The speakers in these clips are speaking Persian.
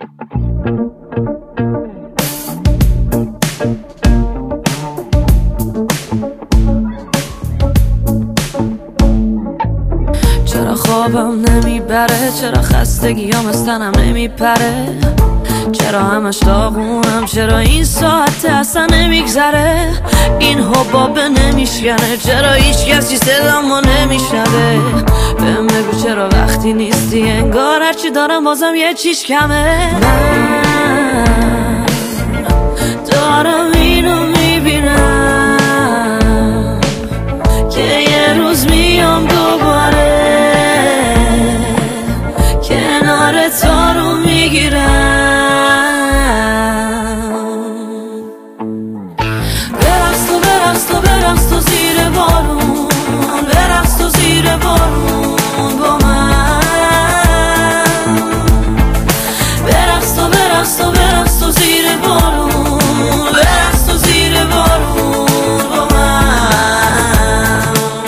چرا خوابم نمیبره، چرا خستگیام از تنم نمیپره، چرا همش داغونم، چرا این ساعت اصلا نمیگذره، این حبابه نمیشکنه، چرا هیچ کسی صدامو نمیشنوه، بهم بگو چرا وقتی نیستی انگار هرچی دارم بازم یه چیز کمه. من دارم اینو میبینم که یه روز میام دوباره کنار تو رو میگیرم. برقص تو زیر بارون، برقص تو زیر بارون با من، برقص تو زیر بارون، برقص تو زیر بارون با من.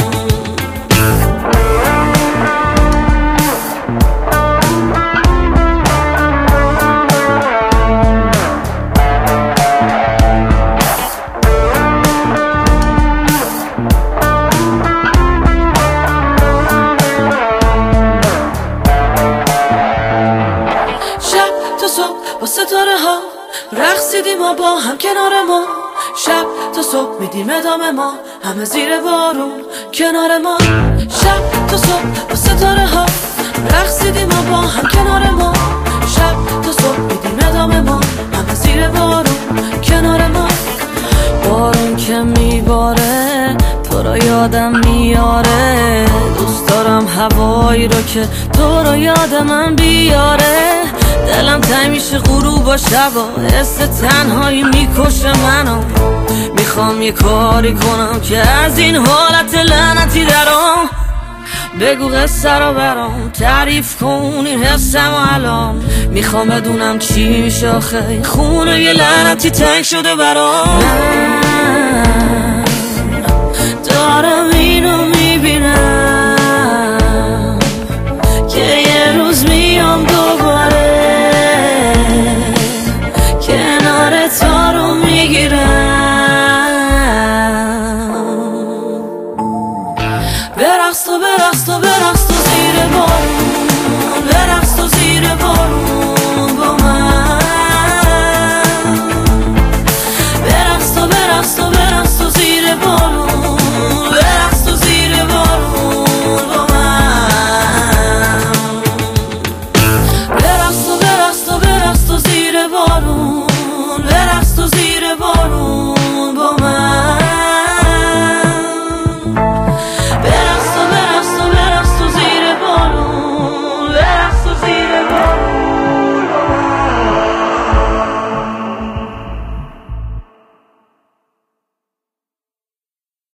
با ستاره ها رقصیدیم ما با هم کنار ما، شب تا صبح میدیم ادامه ما همه زیر بارون کنار ما، شب تا صبح با ستاره ها رقصیدیم ما با هم کنار ما، شب تا صبح میدیم ادامه ما همه زیر بارون کنار ما. بارون که میباره تو رو یادم میاره، دوست دارم هوایی رو که تو رو یاد من بیاره، دلم تنگ میشه غروب و شبا، حس تنهایی میکشه منو، میخوام یه کاری کنم که از این حالت لعنتی درام، بگو قصه رو برام تعریف کن این حسم و الان، میخوام بدونم چی میشه آخه خونه یه لعنتی تنگ شده برام. من دارم اینو